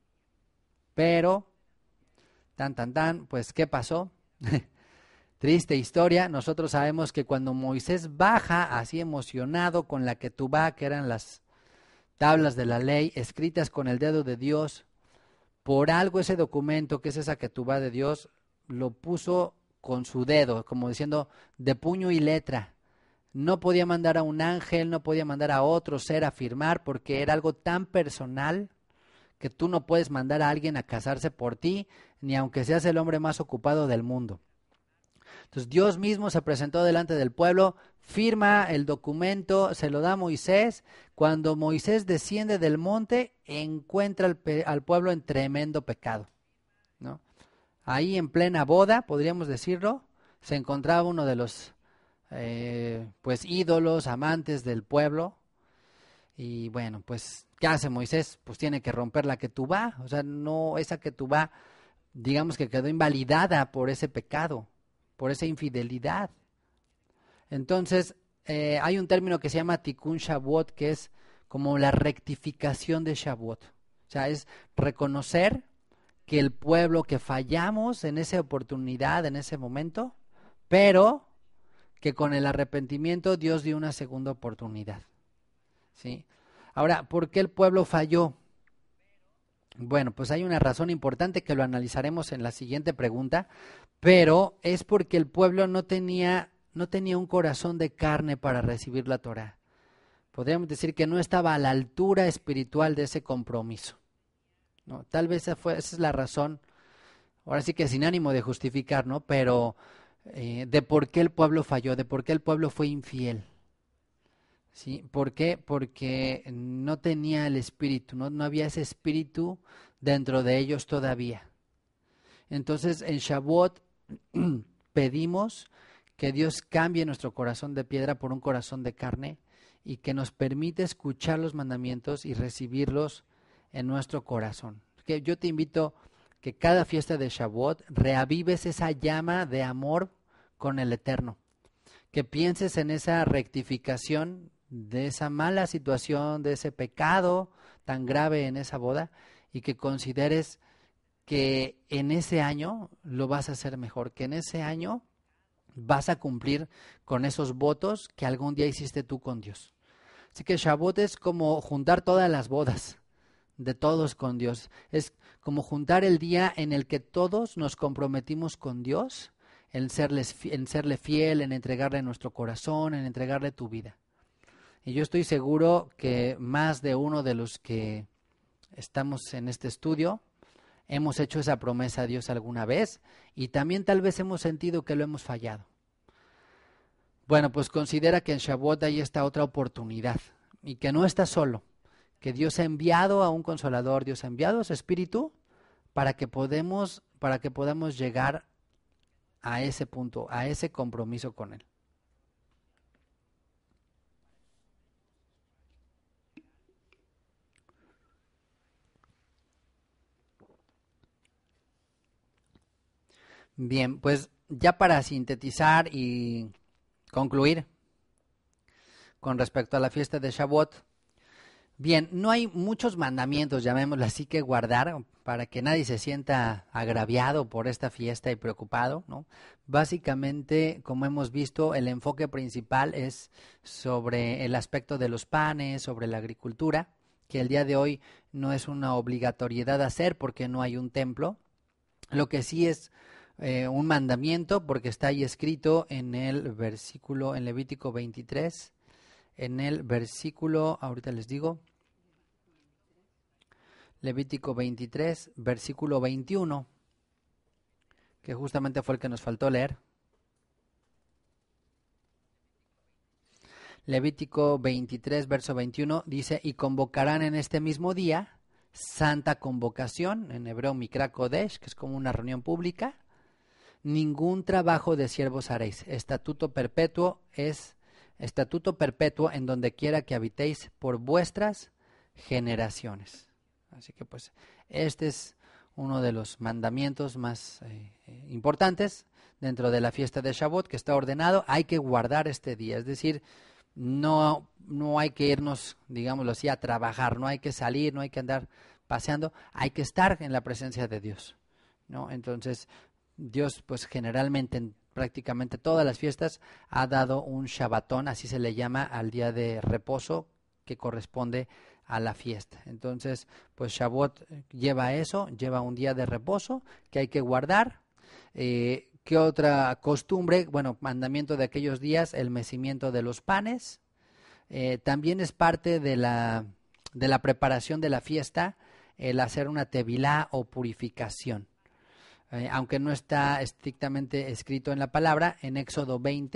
Pero, pues, ¿qué pasó? Triste historia. Nosotros sabemos que cuando Moisés baja así emocionado con la ketubá, que eran las tablas de la ley escritas con el dedo de Dios, por algo ese documento, que es esa ketubá de Dios, lo puso con su dedo, como diciendo de puño y letra. No podía mandar a un ángel, no podía mandar a otro ser a firmar, porque era algo tan personal que tú no puedes mandar a alguien a casarse por ti, ni aunque seas el hombre más ocupado del mundo. Entonces Dios mismo se presentó delante del pueblo, firma el documento, se lo da a Moisés. Cuando Moisés desciende del monte, encuentra al pueblo en tremendo pecado, ¿no? Ahí en plena boda, podríamos decirlo, se encontraba uno de los pues ídolos, amantes del pueblo. Y bueno, pues, ¿qué hace Moisés? Pues tiene que romper la ketubá. O sea, no, esa ketubá, digamos que quedó invalidada por ese pecado, por esa infidelidad. Entonces, hay un término que se llama Tikkun Shavuot, que es como la rectificación de Shavuot. O sea, es reconocer que el pueblo, que fallamos en esa oportunidad, en ese momento, pero que con el arrepentimiento Dios dio una segunda oportunidad, ¿sí? Ahora, ¿por qué el pueblo falló? Bueno, pues hay una razón importante que lo analizaremos en la siguiente pregunta, pero es porque el pueblo no tenía un corazón de carne para recibir la Torá. Podríamos decir que no estaba a la altura espiritual de ese compromiso, ¿no? Tal vez esa es la razón, ahora sí que sin ánimo de justificar, ¿no? Pero de por qué el pueblo falló, de por qué el pueblo fue infiel. ¿Sí? ¿Por qué? Porque no tenía el espíritu, no había ese espíritu dentro de ellos todavía. Entonces en Shavuot pedimos que Dios cambie nuestro corazón de piedra por un corazón de carne y que nos permita escuchar los mandamientos y recibirlos en nuestro corazón. Que yo te invito que cada fiesta de Shavuot reavives esa llama de amor con el Eterno, que pienses en esa rectificación de esa mala situación, de ese pecado tan grave en esa boda, y que consideres que en ese año lo vas a hacer mejor, que en ese año vas a cumplir con esos votos que algún día hiciste tú con Dios. Así que Shavuot es como juntar todas las bodas de todos con Dios. Es como juntar el día en el que todos nos comprometimos con Dios, en serle fiel, en entregarle nuestro corazón, en entregarle tu vida. Y yo estoy seguro que más de uno de los que estamos en este estudio hemos hecho esa promesa a Dios alguna vez y también tal vez hemos sentido que lo hemos fallado. Bueno, pues considera que en Shavuot hay esta otra oportunidad y que no estás solo, que Dios ha enviado a un consolador, Dios ha enviado a su Espíritu para que podamos llegar a ese punto, a ese compromiso con Él. Bien, pues ya para sintetizar y concluir con respecto a la fiesta de Shavuot, bien, no hay muchos mandamientos, llamémoslo así, que guardar para que nadie se sienta agraviado por esta fiesta y preocupado, ¿no? Básicamente, como hemos visto, el enfoque principal es sobre el aspecto de los panes, sobre la agricultura, que el día de hoy no es una obligatoriedad hacer porque no hay un templo. Lo que sí es un mandamiento, porque está ahí escrito en el versículo, en Levítico 23, en el versículo, ahorita les digo, Levítico 23, versículo 21, que justamente fue el que nos faltó leer. Levítico 23, verso 21, dice, y convocarán en este mismo día santa convocación, en hebreo Mikra Kodesh, que es como una reunión pública. Ningún trabajo de siervos haréis. Estatuto perpetuo en donde quiera que habitéis por vuestras generaciones. Así que pues este es uno de los mandamientos más importantes dentro de la fiesta de Shavuot, que está ordenado. Hay que guardar este día, es decir, no hay que irnos, digámoslo así, a trabajar, no hay que salir, no hay que andar paseando, hay que estar en la presencia de Dios, ¿no? Entonces, Dios, pues generalmente en prácticamente todas las fiestas ha dado un Shabbatón, así se le llama al día de reposo que corresponde a la fiesta. Entonces, pues Shavuot lleva eso, lleva un día de reposo que hay que guardar. ¿Qué otra costumbre? Bueno, mandamiento de aquellos días, el mecimiento de los panes. También es parte de la preparación de la fiesta, el hacer una tevilá o purificación. Aunque no está estrictamente escrito en la palabra, en Éxodo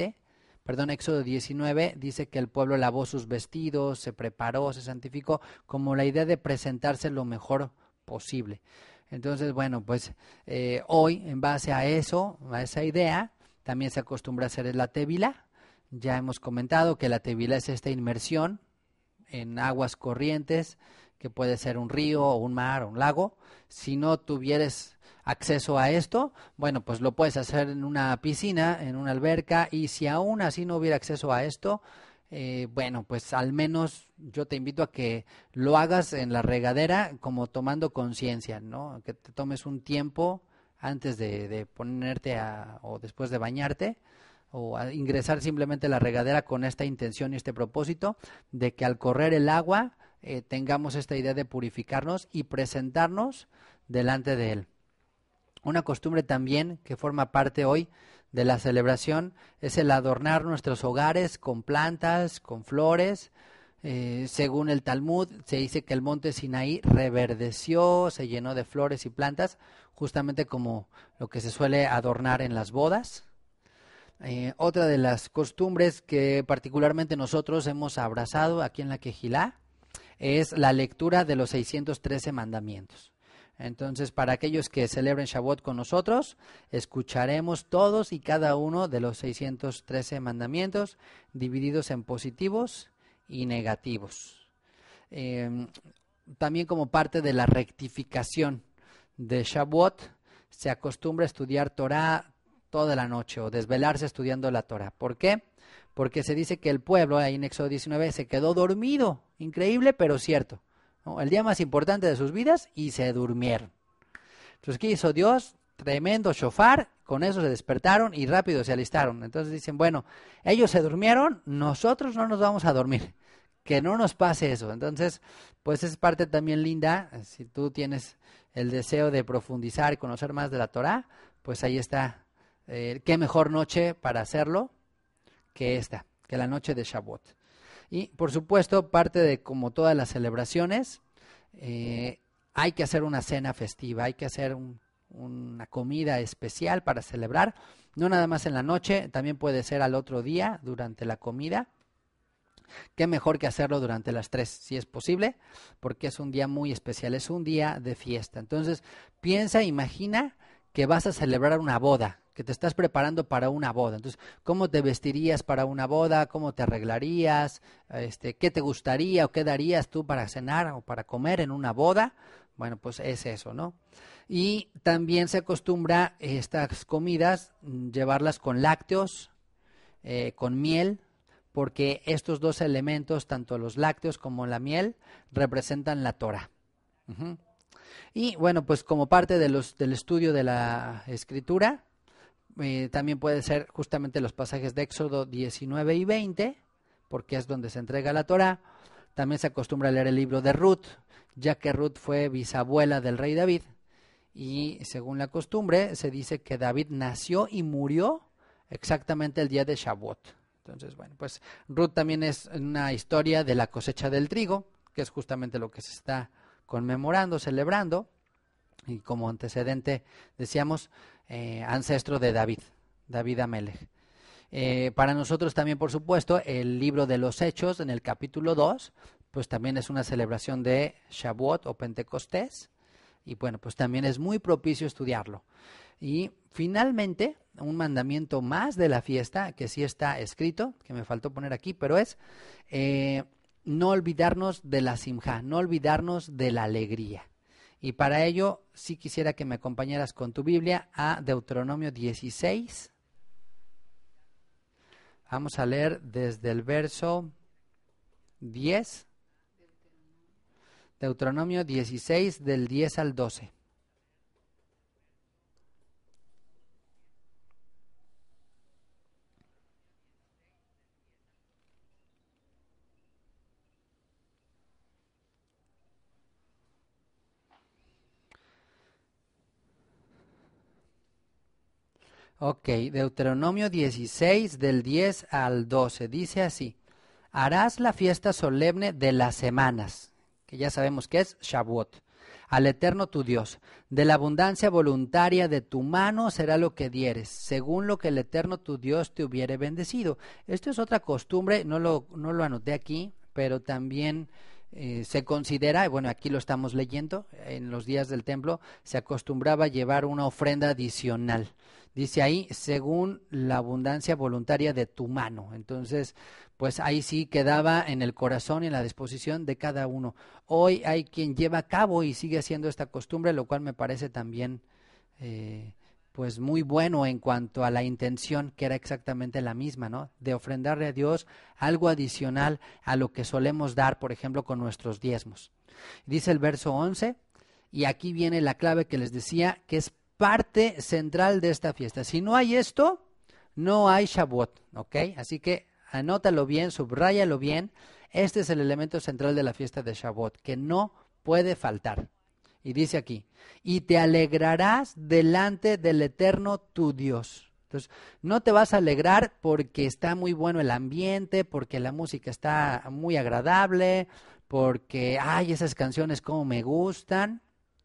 19 dice que el pueblo lavó sus vestidos, se preparó, se santificó, como la idea de presentarse lo mejor posible. Entonces, bueno, pues hoy, en base a eso, a esa idea, también se acostumbra a hacer la tevilá. Ya hemos comentado que la tevilá es esta inmersión en aguas corrientes, que puede ser un río o un mar o un lago. Si no tuvieres acceso a esto, bueno, pues lo puedes hacer en una piscina, en una alberca, y si aún así no hubiera acceso a esto, bueno, pues al menos yo te invito a que lo hagas en la regadera como tomando conciencia, ¿no? Que te tomes un tiempo antes de ponerte o después de bañarte, o a ingresar simplemente a la regadera con esta intención y este propósito de que al correr el agua tengamos esta idea de purificarnos y presentarnos delante de Él. Una costumbre también que forma parte hoy de la celebración es el adornar nuestros hogares con plantas, con flores. Según el Talmud, se dice que el monte Sinaí reverdeció, se llenó de flores y plantas, justamente como lo que se suele adornar en las bodas. Otra de las costumbres que particularmente nosotros hemos abrazado aquí en la Quejilá es la lectura de los 613 mandamientos. Entonces, para aquellos que celebren Shavuot con nosotros, escucharemos todos y cada uno de los 613 mandamientos divididos en positivos y negativos. También como parte de la rectificación de Shavuot, se acostumbra a estudiar Torah toda la noche o desvelarse estudiando la Torah. ¿Por qué? Porque se dice que el pueblo, ahí en Éxodo 19, se quedó dormido. Increíble, pero cierto, ¿no? El día más importante de sus vidas y se durmieron. Entonces, ¿qué hizo Dios? Tremendo shofar, con eso se despertaron y rápido se alistaron. Entonces dicen, bueno, ellos se durmieron, nosotros no nos vamos a dormir. Que no nos pase eso. Entonces, pues es parte también linda. Si tú tienes el deseo de profundizar y conocer más de la Torah, pues ahí está. Qué mejor noche para hacerlo que esta, que la noche de Shavuot. Y por supuesto, parte de como todas las celebraciones, hay que hacer una cena festiva, hay que hacer una comida especial para celebrar, no nada más en la noche, también puede ser al otro día durante la comida. qué mejor que hacerlo durante las 3, si es posible, porque es un día muy especial, es un día de fiesta. Entonces, imagina que vas a celebrar una boda, que te estás preparando para una boda. Entonces, ¿cómo te vestirías para una boda? ¿Cómo te arreglarías? ¿Qué te gustaría o qué darías tú para cenar o para comer en una boda? Bueno, pues es eso, ¿no? Y también se acostumbra estas comidas llevarlas con lácteos, con miel, porque estos dos elementos, tanto los lácteos como la miel, representan la Torah. Uh-huh. Y bueno, pues como parte del estudio de la Escritura, también puede ser justamente los pasajes de Éxodo 19 y 20, porque es donde se entrega la Torah. También se acostumbra a leer el libro de Ruth, ya que Ruth fue bisabuela del rey David. Y según la costumbre, se dice que David nació y murió exactamente el día de Shavuot. Entonces, bueno, pues Ruth también es una historia de la cosecha del trigo, que es justamente lo que se está conmemorando, celebrando, y como antecedente, decíamos, ancestro de David Amelech. Para nosotros también, por supuesto, el libro de los Hechos, en el capítulo 2, pues también es una celebración de Shavuot o Pentecostés, y bueno, pues también es muy propicio estudiarlo. Y finalmente, un mandamiento más de la fiesta, que sí está escrito, que me faltó poner aquí, pero es no olvidarnos de la simjá, no olvidarnos de la alegría. Y para ello, sí quisiera que me acompañaras con tu Biblia a Deuteronomio 16. Vamos a leer desde el verso 10. Deuteronomio 16, del 10 al 12. Ok, Deuteronomio 16 del 10 al 12, dice así: harás la fiesta solemne de las semanas, que ya sabemos que es Shavuot, al Eterno tu Dios. De la abundancia voluntaria de tu mano será lo que dieres, según lo que el Eterno tu Dios te hubiere bendecido. Esto es otra costumbre, no lo anoté aquí, pero también se considera, bueno, aquí lo estamos leyendo, en los días del templo se acostumbraba a llevar una ofrenda adicional. Dice ahí, según la abundancia voluntaria de tu mano. Entonces, pues ahí sí quedaba en el corazón y en la disposición de cada uno. Hoy hay quien lleva a cabo y sigue haciendo esta costumbre, lo cual me parece también pues muy bueno en cuanto a la intención, que era exactamente la misma, ¿no? De ofrendarle a Dios algo adicional a lo que solemos dar, por ejemplo, con nuestros diezmos. Dice el verso 11, y aquí viene la clave que les decía, que es parte central de esta fiesta. Si no hay esto, no hay Shavuot, ¿ok? Así que anótalo bien, subráyalo bien. Este es el elemento central de la fiesta de Shavuot, que no puede faltar. Y dice aquí, y te alegrarás delante del Eterno tu Dios. Entonces, no te vas a alegrar porque está muy bueno el ambiente, porque la música está muy agradable, porque, ay, esas canciones como me gustan,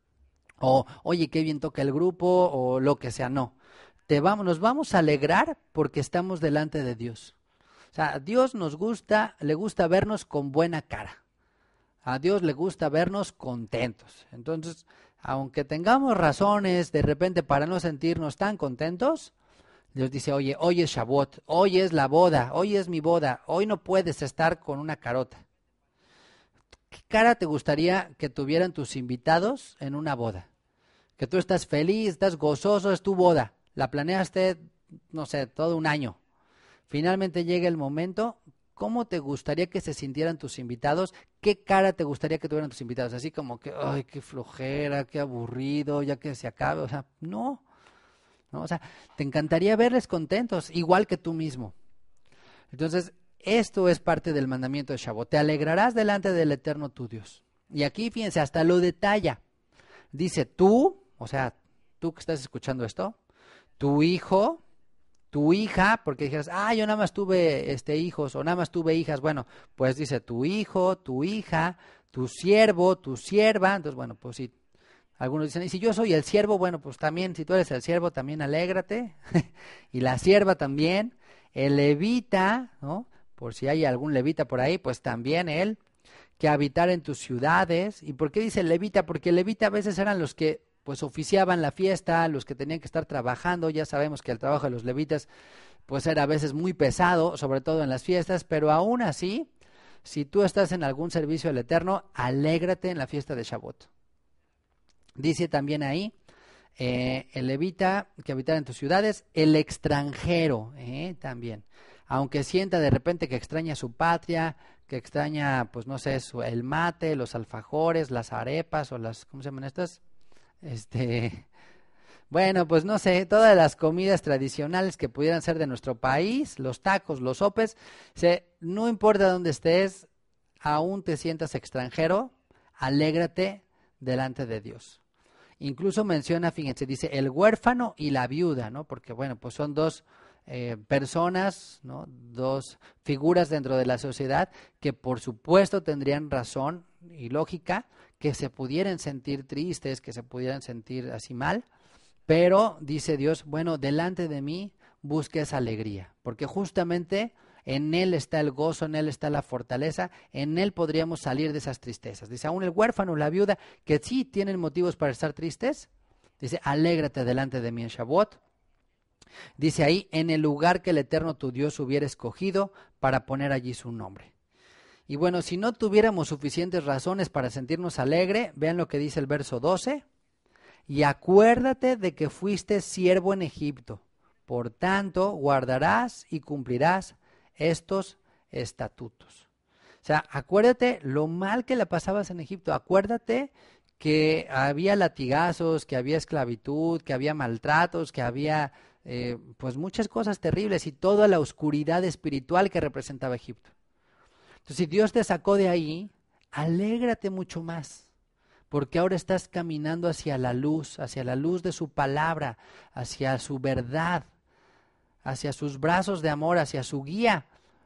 o, oye, qué bien toca el grupo, o lo que sea. No, nos vamos a alegrar porque estamos delante de Dios. O sea, a Dios le gusta vernos con buena cara. A Dios le gusta vernos contentos. Entonces, aunque tengamos razones de repente para no sentirnos tan contentos, Dios dice, oye, hoy es Shavuot, hoy es la boda, hoy es mi boda, hoy no puedes estar con una carota. ¿Qué cara te gustaría que tuvieran tus invitados en una boda? Que tú estás feliz, estás gozoso, es tu boda, la planeaste, no sé, todo un año. Finalmente llega el momento. ¿Cómo te gustaría que se sintieran tus invitados? ¿Qué cara te gustaría que tuvieran tus invitados? Así como que, ay, qué flojera, qué aburrido, ya que se acabe. O sea, no, o sea, te encantaría verles contentos, igual que tú mismo. Entonces, esto es parte del mandamiento de Shavuot. Te alegrarás delante del Eterno tu Dios. Y aquí, fíjense, hasta lo detalla. Dice, tú, o sea, tú que estás escuchando esto, tu hijo, tu hija, porque dijeras, yo nada más tuve hijos o nada más tuve hijas. Bueno, pues dice tu hijo, tu hija, tu siervo, tu sierva. Entonces, bueno, pues sí, algunos dicen, y si yo soy el siervo, bueno, pues también, si tú eres el siervo, también alégrate. Y la sierva también, el levita, ¿no? por si hay algún levita por ahí, pues también él, que habitar en tus ciudades. ¿Y por qué dice levita? Porque levita a veces eran los que pues oficiaban la fiesta, los que tenían que estar trabajando. Ya sabemos que el trabajo de los levitas pues era a veces muy pesado, sobre todo en las fiestas, pero aún así, si tú estás en algún servicio del Eterno, alégrate en la fiesta de Shavuot. Dice también ahí, el levita que habitar en tus ciudades, el extranjero también, aunque sienta de repente que extraña su patria, que extraña, pues no sé, el mate, los alfajores, las arepas o las, ¿cómo se llaman estas? Bueno, pues no sé, todas las comidas tradicionales que pudieran ser de nuestro país, los tacos, los sopes, no importa dónde estés, aún te sientas extranjero, alégrate delante de Dios. Incluso menciona, fíjense, dice el huérfano y la viuda, ¿no? Porque bueno, pues son dos personas, ¿no? Dos figuras dentro de la sociedad que por supuesto tendrían razón y lógica, que se pudieran sentir tristes, que se pudieran sentir así mal, pero dice Dios, bueno, delante de mí busque esa alegría, porque justamente en Él está el gozo, en Él está la fortaleza, en Él podríamos salir de esas tristezas. Dice, aún el huérfano, la viuda, que sí tienen motivos para estar tristes, dice, alégrate delante de mí en Shavuot. Dice ahí, en el lugar que el Eterno tu Dios hubiera escogido para poner allí su nombre. Y bueno, si no tuviéramos suficientes razones para sentirnos alegre, vean lo que dice el verso 12. Y acuérdate de que fuiste siervo en Egipto. Por tanto, guardarás y cumplirás estos estatutos. O sea, acuérdate lo mal que la pasabas en Egipto. Acuérdate que había latigazos, que había esclavitud, que había maltratos, que había pues muchas cosas terribles y toda la oscuridad espiritual que representaba Egipto. Entonces, si Dios te sacó de ahí, alégrate mucho más. Porque ahora estás caminando hacia la luz de su palabra, hacia su verdad, hacia sus brazos de amor, hacia su guía.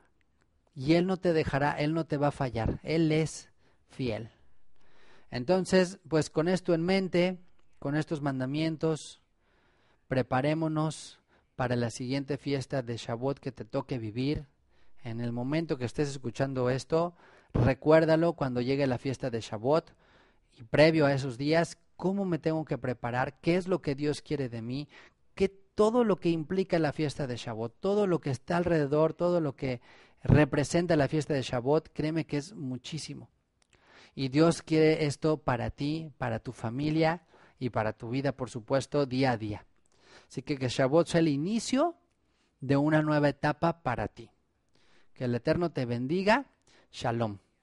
Y Él no te dejará, Él no te va a fallar, Él es fiel. Entonces, pues con esto en mente, con estos mandamientos, preparémonos para la siguiente fiesta de Shavuot que te toque vivir. En el momento que estés escuchando esto, recuérdalo cuando llegue la fiesta de Shavuot. Y previo a esos días, ¿cómo me tengo que preparar? ¿Qué es lo que Dios quiere de mí? Todo lo que implica la fiesta de Shavuot, todo lo que está alrededor, todo lo que representa la fiesta de Shavuot, créeme que es muchísimo. Y Dios quiere esto para ti, para tu familia y para tu vida, por supuesto, día a día. Así que Shavuot sea el inicio de una nueva etapa para ti. Que el Eterno te bendiga. Shalom.